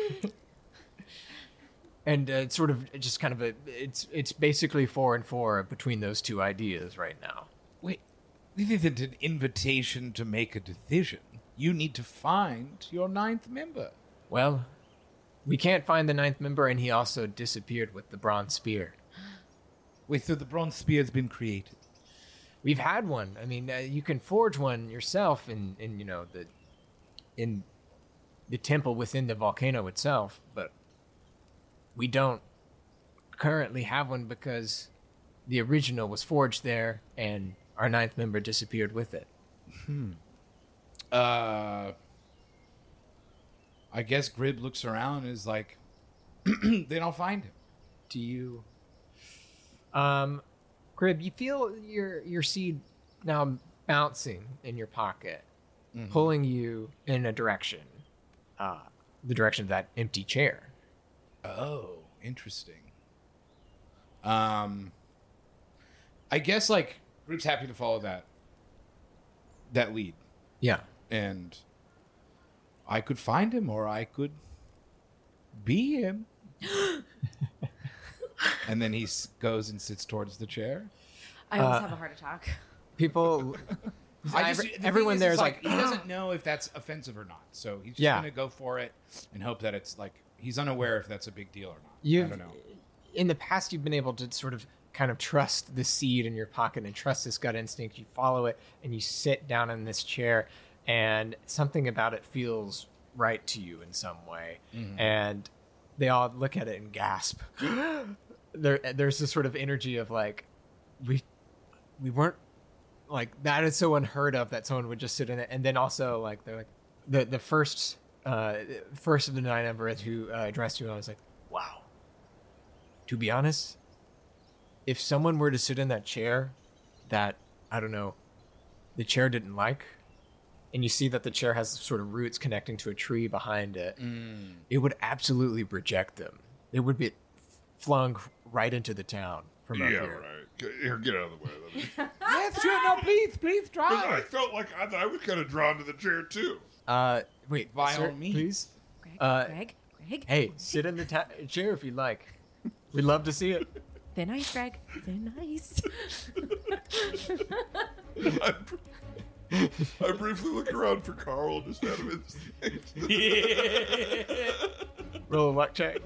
And uh, it's sort of just kind of a, it's it's basically four and four between those two ideas right now. Wait, this isn't an invitation to make a decision. You need to find your ninth member. Well, we can't find the ninth member, and he also disappeared with the bronze spear. Wait, so the bronze spear has been created. We've had one. I mean, uh, you can forge one yourself in, in you know the in the temple within the volcano itself, but we don't currently have one because the original was forged there, and our ninth member disappeared with it. Uh, I guess Grib looks around and is like, they don't find him. Do you, um, Grib? You feel your your seed now bouncing in your pocket, pulling you in a direction, uh, the direction of that empty chair. Oh, interesting. Um, I guess like Grib's happy to follow that that lead, Yeah. and I could find him, or I could be him. And then he s- goes and sits towards the chair. I almost Uh, have a heart attack. People, I just, every- the thing everyone is, there is is like, he doesn't know if that's offensive or not, so he's just Yeah. gonna go for it and hope that it's like he's unaware if that's a big deal or not. I You've, don't know. in the past, you've been able to sort of kind of trust the seed in your pocket and trust this gut instinct. You follow it and you sit down in this chair, and something about it feels right to you in some way. And they all look at it and gasp. there, there's this sort of energy of like, we, we weren't like that is so unheard of that someone would just sit in it. And then also like they're like the the first uh, first of the nine Embereth who uh, addressed you, and I was like, wow. To be honest, if someone were to sit in that chair that, I don't know, the chair didn't like, and you see that the chair has sort of roots connecting to a tree behind it, Mm. it would absolutely reject them. It would be flung right into the town from up Yeah, here. right. Get, here, get out of the way. Let me- Yes, sure. No, please, please 'Cause I try. felt like I, I was kind of drawn to the chair too. Uh, wait, By sir, all means. please. Greg, Uh, Greg, Greg. Hey, sit in the ta- chair if you'd like. We'd love to see it. They're nice, Greg. They're nice. I, I briefly look around for Carl just out of instinct. Roll a luck check.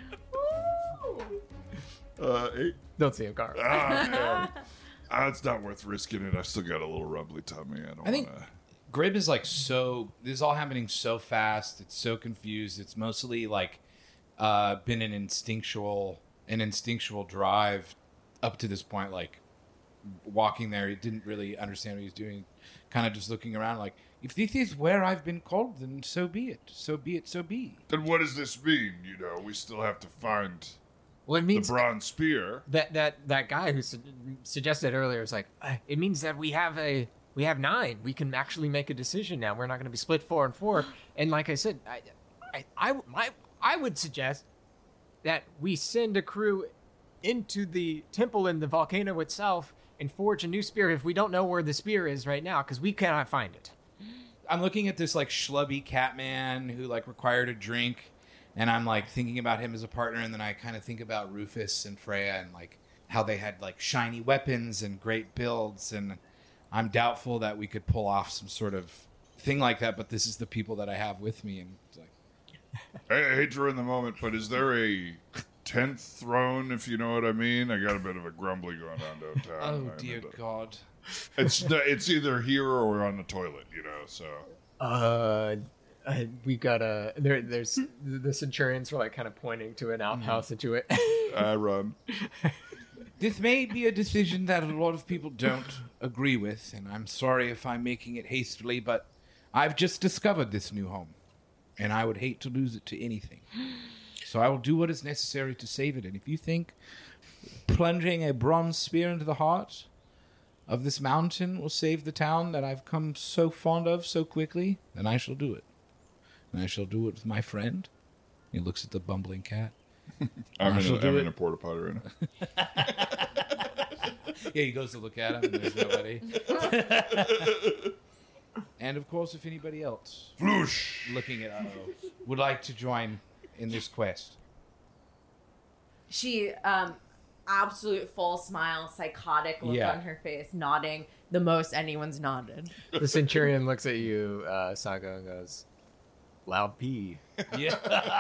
uh, eight. Don't see him, Carl. Ah, man. Ah, it's not worth risking it. I still got a little rumbly tummy. I don't I think- want to. Grib is like so. This is all happening so fast. It's so confused. It's mostly like uh, been an instinctual, an instinctual drive up to this point. Like walking there, he didn't really understand what he was doing. Kind of just looking around, like if this is where I've been called, then so be it. So be it. So be. Then what does this mean? You know, we still have to find Well, it the means bronze spear. that that that guy who su- suggested earlier was like, uh, it means that we have a we have nine. We can actually make a decision now. We're not going to be split four and four. And like I said, I, I, I, my, I would suggest that we send a crew into the temple in the volcano itself and forge a new spear if we don't know where the spear is right now, because we cannot find it. I'm looking at this like schlubby cat man who like required a drink, and I'm like thinking about him as a partner, and then I kind of think about Rufus and Freya and like how they had like shiny weapons and great builds, and I'm doubtful that we could pull off some sort of thing like that. But this is the people that I have with me, and it's like, I, I hate to ruin the moment, but is there a tenth throne, if you know what I mean? I got a bit of a grumbly going on downtown. oh I dear mean, God. It's it's either here or we're on the toilet, you know. So Uh, uh we got a there. There's the centurions were like kind of pointing to an outhouse into it. I run. This may be a decision that a lot of people don't agree with, and I'm sorry if I'm making it hastily, but I've just discovered this new home, and I would hate to lose it to anything. So I will do what is necessary to save it, and if you think plunging a bronze spear into the heart of this mountain will save the town that I've come so fond of so quickly, then I shall do it. And I shall do it with my friend. He looks at the bumbling cat. I'm, I in shall a, do I'm it. in a porta potty right now. Yeah, he goes to look at him, and there's nobody. And of course, if anybody else Floosh. looking at Uh-oh would like to join in this quest. She, um, absolute full smile, psychotic look Yeah. on her face, nodding the most anyone's nodded. The centurion looks at you, uh, Sago, and goes, "Loud pee." Yeah.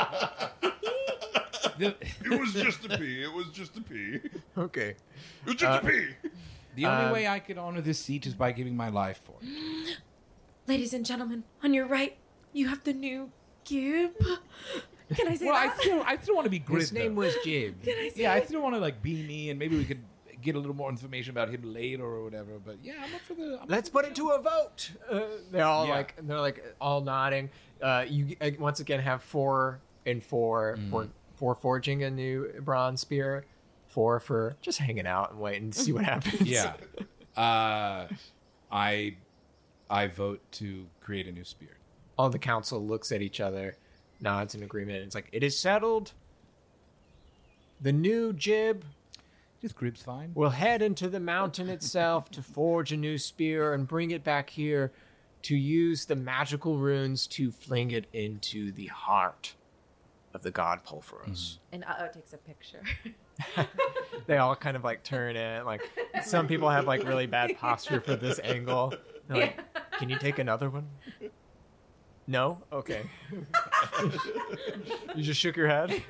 the, It was just a pee. It was just a pee. It Okay. was just Uh, a pee. the only Um, way I could honor this seat is by giving my life for it. Ladies and gentlemen, on your right, you have the new Gib. Can I say Well, I that? still, I still want to be Grid. His name though. was Jib. Can I say Yeah, I it? still want to like be me, and maybe we could get a little more information about him later or whatever. But yeah, I'm up for the. I'm Let's up for put it to a vote. Uh, they're all Yeah. like they're like all nodding. Uh, you uh, once again have four and four for for forging a new bronze spear, four for just hanging out and waiting to see what happens. Yeah. Uh, I, I vote to create a new spear. All the council looks at each other, nods in agreement. And it's like it is settled. The new Jib Just Grib's fine. will head into the mountain itself to forge a new spear and bring it back here to use the magical runes to fling it into the heart of the god Pulveros. And uh oh takes a picture. They all kind of like turn in. Like some people have like really bad posture for this angle. They're like, can you take another one? No? Okay. You just shook your head?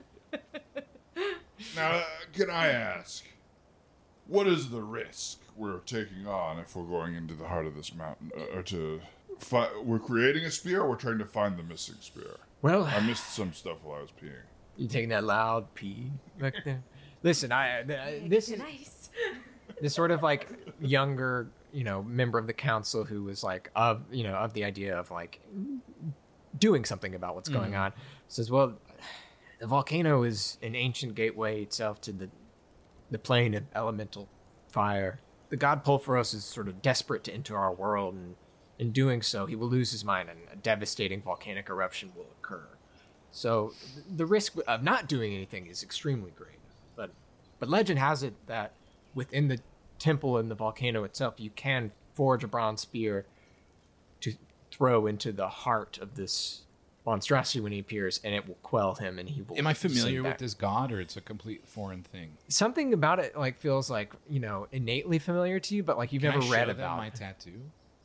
Now, uh, can I ask, what is the risk we're taking on if we're going into the heart of this mountain? Uh, or to fi- we're creating a spear, or we're trying to find the missing spear? Well, I missed some stuff while I was peeing. you taking that loud pee back there? Listen, I th- this is nice. this sort of like younger, you know, member of the council who was like of, you know, of the idea of like doing something about what's going on. Says, well, the volcano is an ancient gateway itself to the the plane of elemental fire. The god Pulphoros is sort of desperate to enter our world, and in doing so, he will lose his mind and a devastating volcanic eruption will occur. So the risk of not doing anything is extremely great. But but legend has it that within the temple and the volcano itself, you can forge a bronze spear to throw into the heart of this monstrosity when he appears, and it will quell him, and he will. Am I familiar sink with back. this god, or it's a complete foreign thing? Something about it like feels like, you know, innately familiar to you, but like you've Can never I read show them about my it. tattoo.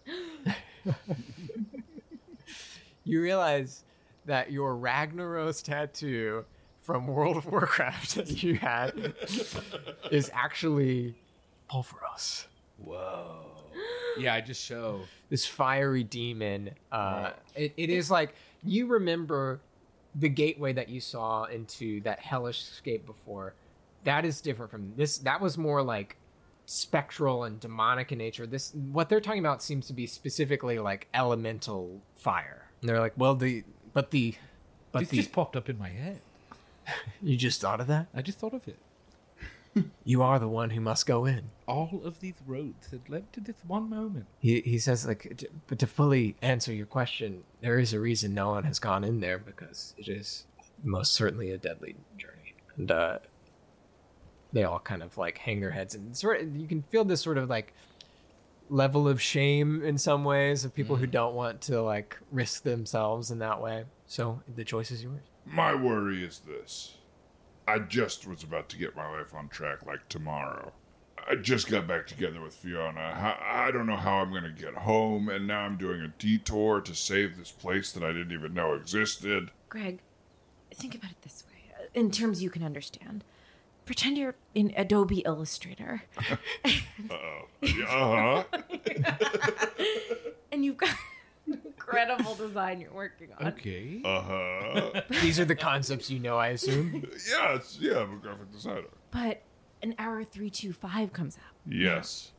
You realize that your Ragnaros tattoo from World of Warcraft that you had is actually Pulphoros. Whoa. Yeah, I just show. This fiery demon. Uh, it, it is like, you remember the gateway that you saw into that hellish scape before. That is different from this. That was more like spectral and demonic in nature. This, what they're talking about seems to be specifically like elemental fire. And they're like, well, the, but the, but This the, just popped up in my head. you just thought of that? I just thought of it. You are the one who must go in. All of these roads had led to this one moment. He he says, like, t- but to fully answer your question, there is a reason no one has gone in there, because it is most certainly a deadly journey. And uh, they all kind of like hang their heads, and sort of, you can feel this sort of like level of shame in some ways of people who don't want to like risk themselves in that way. So the choice is yours. My worry is this. I just was about to get my life on track like tomorrow. I just got back together with Fiona. I, I don't know how I'm going to get home, and now I'm doing a detour to save this place that I didn't even know existed. Greg, think about it this way, uh, in terms you can understand. Pretend you're in Adobe Illustrator. Uh-oh. Yeah, uh-huh. And you've got an incredible design you're working on. Okay. Uh-huh. These are the concepts you know, I assume. Yeah, it's, yeah, I'm a graphic designer. But an error three two five comes out. Yes.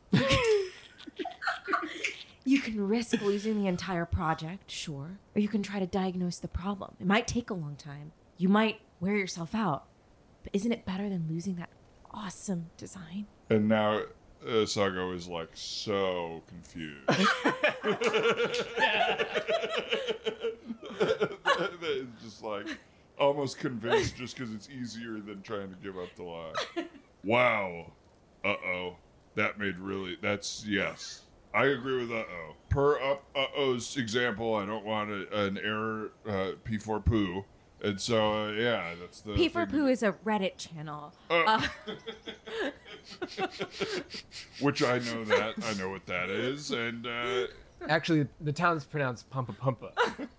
You can risk losing the entire project, sure, or you can try to diagnose the problem. It might take a long time. You might wear yourself out. But isn't it better than losing that awesome design? And now uh, Sago is like so confused. It's just like almost convinced just because it's easier than trying to give up the lie. Wow. Uh-oh. That made really, that's, yes. I agree with uh-oh. Per up uh-oh's example, I don't want a, an error uh, P four poo. And so, uh, yeah, that's the P for thing. Poo is a Reddit channel. Uh, Uh, which I know that. I know what that is. And, uh, Actually, the town's pronounced Pumpa Pumpa.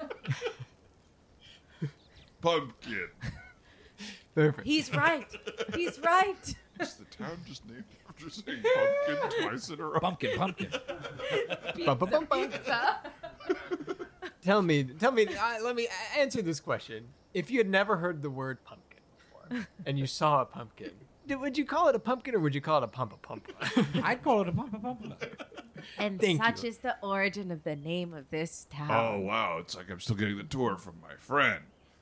pumpkin. Perfect. he's right. He's right. Is the town just named after saying pumpkin twice in a row? Pumpkin, pumpkin. Pumpa Pumpa. Pizza. Tell me, tell me, uh, let me a- answer this question. If you had never heard the word pumpkin before, and you saw a pumpkin, did, would you call it a pumpkin or would you call it a Pumpa Pumpa? I'd call it a pumpa pumpa. And Thank such you. is the origin of the name of this Oh, town. wow. It's like I'm still getting the tour from my friend.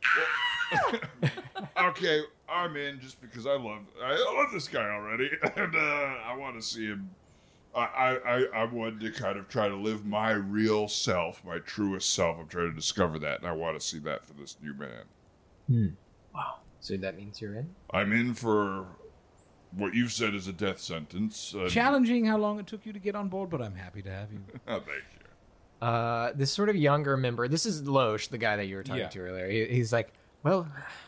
Okay, I'm in just because I love I love this guy already, and uh, I want to see him. I, I, I, I wanted to kind of try to live my real self, my truest self. I'm trying to discover that, and I want to see that for this new man. Wow. So that means you're in? I'm in for what you've said is a death sentence. Uh, Challenging how long it took you to get on board, but I'm happy to have you. Oh, thank you. Uh, this sort of younger member, this is Loesch, the guy that you were talking Yeah. to earlier. He, he's like, well,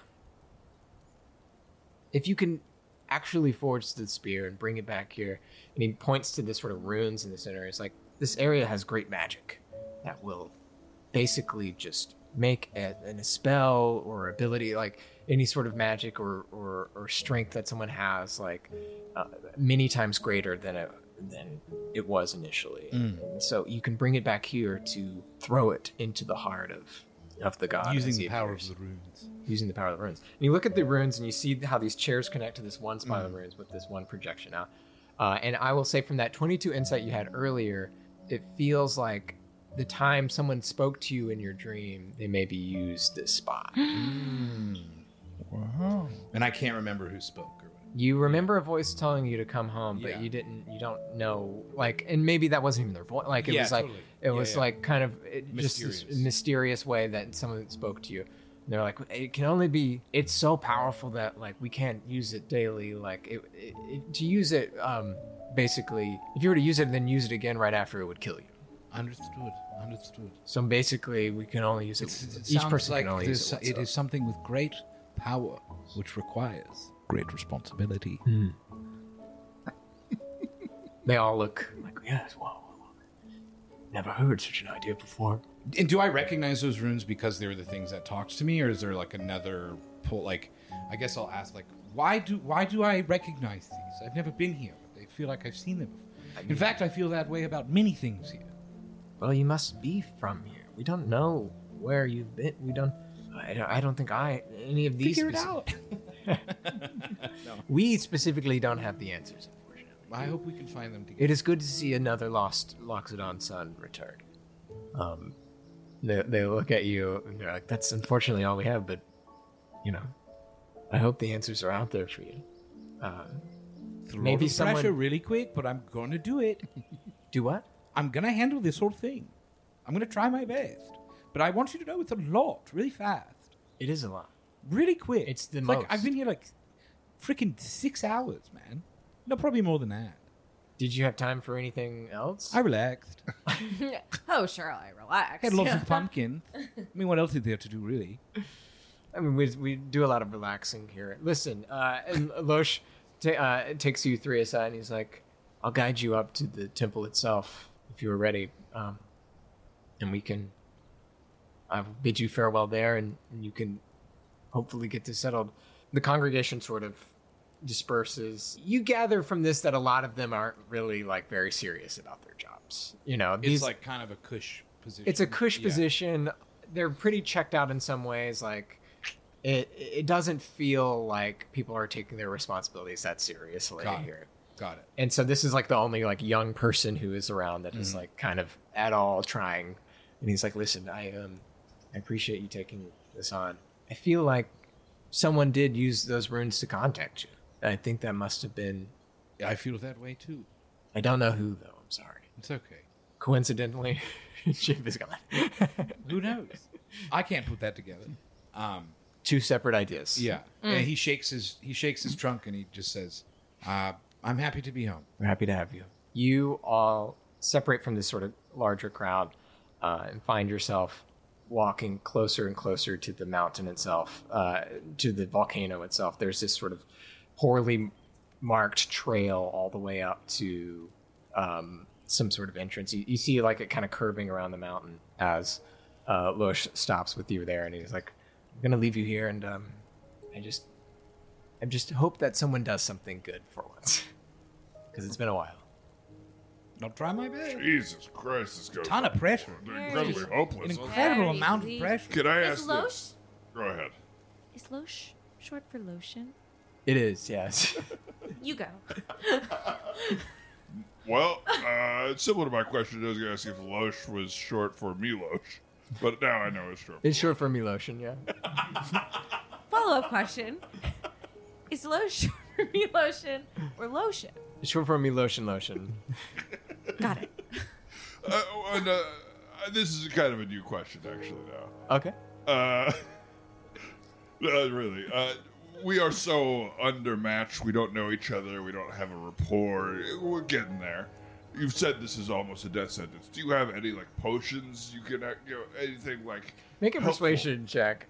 if you can actually forge the spear and bring it back here, and he points to this sort of ruins in the center. It's like, this area has great magic that will basically just make a, a spell or ability, like any sort of magic or, or, or strength that someone has, like uh, many times greater than it, than it was initially. Mm. And so you can bring it back here to throw it into the heart of, of the god. Using as the he power appears. of the runes. Using the power of the runes. And you look at the runes and you see how these chairs connect to this one spine of runes with this one projection now. Uh, and I will say from that twenty-two insight you had earlier, it feels like the time someone spoke to you in your dream, they maybe used this spot. Wow. And I can't remember who spoke or whatever. You remember a voice telling you to come home, but Yeah. you didn't. You don't know, like, and maybe that wasn't even their voice. Like, it Yeah, was like totally. it Yeah, was yeah. like kind of it, just this Mysterious. mysterious way that someone spoke to you. And they're like, it can only be. It's so powerful that like we can't use it daily. Like, it, it, it, to use it, um, basically, if you were to use it and then use it again right after, it would kill you. Understood. Understood. So basically, we can only use it. It's, it each sounds person like can only there's- use it. it once. is something with great power, which requires great responsibility. They all look like, yes, wow, wow, wow. Never heard such an idea before. And do I recognize those runes because they're the things that talks to me, or is there like another pull? Like, I guess I'll ask, like, why do why do I recognize these? I've never been here, but they feel like I've seen them before. In fact, I feel that way about many things here. Well, you must be from here. We don't know where you've been. We don't. I don't, I don't think I any of these. Figure it speci- out. We specifically don't have the answers, unfortunately. I hope we can find them together. It is good to see another lost Loxodon son return. Um, they they look at you and they're like, "That's unfortunately all we have." But you know, I hope the answers are out there for you. Uh, Throw maybe the someone- pressure really quick, but I'm gonna do it. do what? I'm gonna handle this whole thing. I'm gonna try my best, but I want you to know it's a lot, really fast, It is a lot. really quick. It's the like most. I've been here like freaking six hours, man. No, probably more than that. Did you have time for anything else? I relaxed. Oh, sure, I relax. Had lots of pumpkins. I mean, what else is there to do, really? I mean, we, we do a lot of relaxing here. Listen, uh, and Loesch ta- uh, takes you three aside and he's like, I'll guide you up to the temple itself if you are ready. Um, and we can, I will bid you farewell there and, and you can hopefully get this settled. The congregation sort of disperses. You gather from this that a lot of them aren't really like very serious about their jobs. You know, these, It's like kind of a cush position. it's a cush Yeah. position. They're pretty checked out in some ways. Like it, it doesn't feel like people are taking their responsibilities that seriously Got it. here. Got it. And so this is like the only like young person who is around that is Mm-hmm. like kind of at all trying. And he's like, "Listen, I um, I appreciate you taking this on. I feel like someone did use those runes to contact you. I think that must have been. I feel that way too. I don't know who though. I'm sorry. It's okay. Coincidentally, Chip is gone. Who knows? I can't put that together. Um, Two separate ideas. yeah. And he shakes his he shakes his trunk and he just says, uh, "I'm happy to be home." We're happy to have you. You all separate from this sort of larger crowd uh, and find yourself walking closer and closer to the mountain itself, uh, to the volcano itself. There's this sort of poorly marked trail all the way up to um, some sort of entrance. You, you see like it kind of curving around the mountain as uh, Loesch stops with you there, and he's like, "I'm gonna leave you here, and um, I just, I just hope that someone does something good for once, because it's been a while." I'll try my best. Jesus Christ, this goes Ton of pressure. incredibly hopeless. An incredible Very amount of bleak. pressure. Could I Is ask Loesch? this? Go ahead. Is Loesch short for lotion? It is, yes. You go. Well, uh, it's similar to my question. I was going to ask if Loesch was short for Milosh, but now I know it's short. It's short for Milotion, yeah. Follow up question: Is Loesch short for me lotion or lotion? It's short for Milotion Lotion. Got it. Uh, and, uh, this is kind of a new question, actually, now. Okay. Uh, uh, really. Uh, we are so undermatched. We don't know each other. We don't have a rapport. We're getting there. You've said this is almost a death sentence. Do you have any, like, potions you can, uh, you know, anything, like... Make a helpful? persuasion check.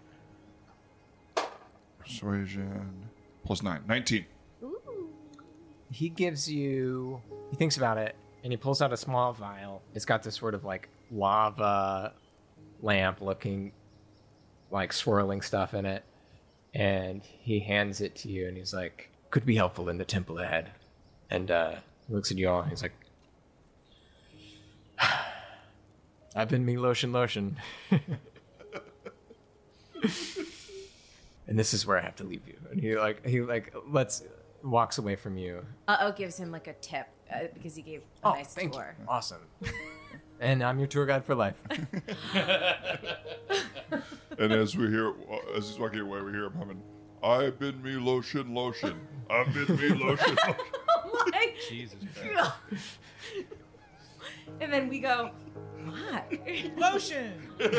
Persuasion. Plus nine. nineteen. He gives you. He thinks about it, and he pulls out a small vial. It's got this sort of like lava lamp looking, like swirling stuff in it. And he hands it to you, and he's like, "Could be helpful in the temple ahead." And uh, he looks at you all, and he's like, "I've been me lotion lotion." And this is where I have to leave you. And he like he like lets walks away from you. Uh oh gives him like a tip uh, because he gave a nice thank tour. you. Awesome. And I'm your tour guide for life. And as we hear, as he's walking away, we hear him humming, "I've been me lotion, lotion. I've been me lotion, lotion." Oh my Jesus Christ. And then we go, what? Lotion!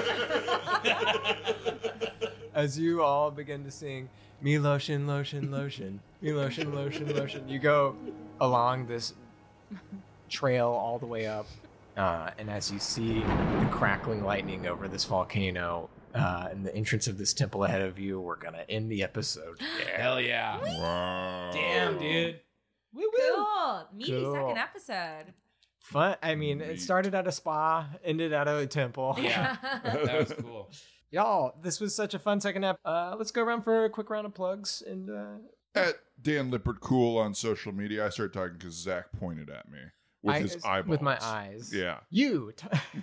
As you all begin to sing, me lotion, lotion, lotion, me lotion, lotion, lotion, you go along this trail all the way up. Uh, and as you see the crackling lightning over this volcano uh, and the entrance of this temple ahead of you, we're going to end the episode. Hell yeah. Wow. Damn, dude. Woo woo. Cool. Meaty Cool. second episode. Fun. I mean, it started at a spa, ended at a temple. Yeah. That was cool. Y'all, this was such a fun second ep. Uh, let's go around for a quick round of plugs. And uh, At Dan Lippert Cool on social media. I started talking because Zach pointed at me with I- his eyeballs. With my eyes. Yeah. You.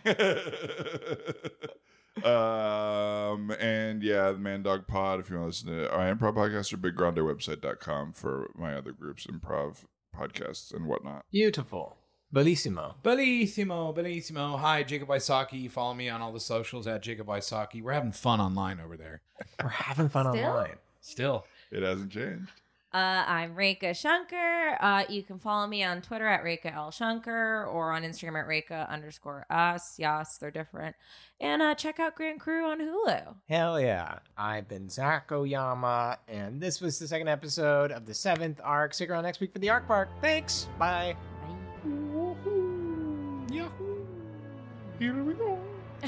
um and yeah, the Man Dog Pod, if you want to listen to I Am Improv Podcast, or big grande website dot com for my other groups, improv podcasts and whatnot. Beautiful. Bellissimo. Bellissimo, bellissimo. Hi, Jacob Wysocki. Follow me on all the socials at Jacob Wysocki. We're having fun online over there. We're having fun Still? online. Still. It hasn't changed. Uh, I'm Reika Shankar. Uh, you can follow me on Twitter at Reika L Shankar or on Instagram at Reika underscore us. Yes, they're different. And uh, check out Grand Crew on Hulu. Hell yeah. I've been Zach Oyama, and this was the second episode of the seventh arc. Stick around next week for the arc park. Thanks. Bye. Yahoo. Here we go.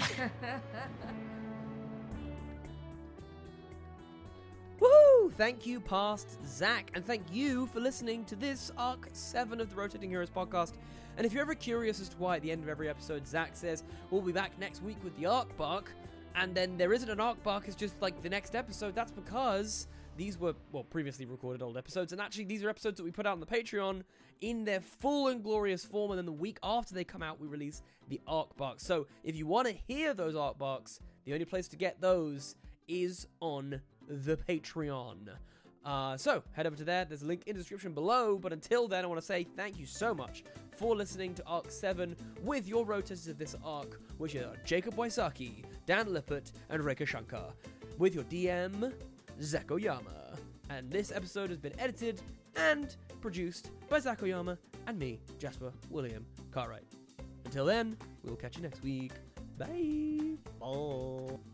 Woohoo! Thank you, past Zach, and thank you for listening to this Arc seven of the Rotating Heroes podcast. And if you're ever curious as to why at the end of every episode Zach says, we'll be back next week with the Arc Bark, and then there isn't an Arc Bark, it's just like the next episode, that's because these were, well, previously recorded old episodes, and actually these are episodes that we put out on the Patreon in their full and glorious form, and then the week after they come out, we release the Arc Barks. So if you want to hear those Arc Barks, the only place to get those is on the Patreon. Uh, so head over to there. There's a link in the description below. But until then, I want to say thank you so much for listening to Arc seven with your rotators of this arc, which are Jacob Wysocki, Dan Lippert, and Reika Shankar, with your D M, Zach Oyama. And this episode has been edited and produced by Zach Oyama and me, Jasper William Cartwright. Until then, we'll catch you next week. Bye. Bye.